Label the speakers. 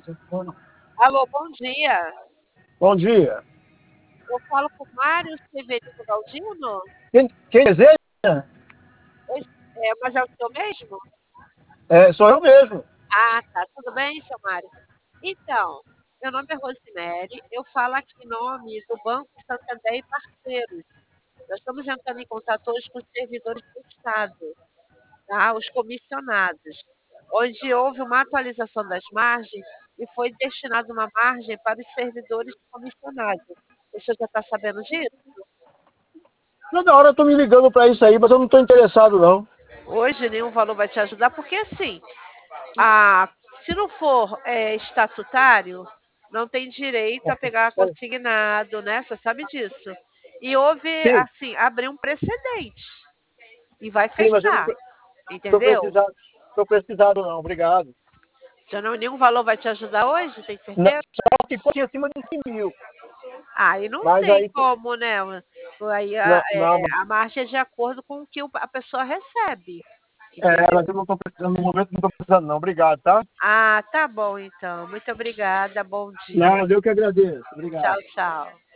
Speaker 1: Alô, bom dia.
Speaker 2: Bom dia.
Speaker 1: Eu falo com Mário Severino Galdino?
Speaker 2: Quem deseja?
Speaker 1: Mas é o senhor mesmo?
Speaker 2: Sou eu mesmo.
Speaker 1: Ah, tá. Tudo bem, seu Mário? Então, meu nome é Rosemary, eu falo aqui em nome do Banco Santander e Parceiros. Nós estamos entrando em contato hoje com os servidores do Estado, tá? Os comissionados, onde houve uma atualização das margens e foi destinada uma margem para os servidores comissionados. O senhor já está sabendo disso?
Speaker 2: Toda hora eu tô me ligando para isso aí, mas eu não estou interessado, não.
Speaker 1: Hoje nenhum valor vai te ajudar, porque assim, se não for estatutário, não tem direito a pegar consignado, né? Você sabe disso. E houve,
Speaker 2: Sim,
Speaker 1: assim, abrir um precedente. E vai
Speaker 2: sim, mas eu não
Speaker 1: fechar,
Speaker 2: estou
Speaker 1: entendeu?
Speaker 2: precisado, tô precisado não, obrigado.
Speaker 1: Se não, nenhum valor vai te ajudar hoje, tem
Speaker 2: Não,
Speaker 1: certeza?
Speaker 2: só se fosse acima de 100 mil,
Speaker 1: Aí não
Speaker 2: mas
Speaker 1: tem
Speaker 2: aí,
Speaker 1: como, né? Aí
Speaker 2: não, não,
Speaker 1: a margem é de acordo com o que a pessoa recebe,
Speaker 2: mas
Speaker 1: entendeu?
Speaker 2: eu não estou precisando, no momento não estou precisando não, obrigado, tá?
Speaker 1: Ah, tá bom então. Muito obrigada. Bom dia.
Speaker 2: Nada, eu que agradeço,
Speaker 1: Tchau,
Speaker 2: obrigado.
Speaker 1: tchau.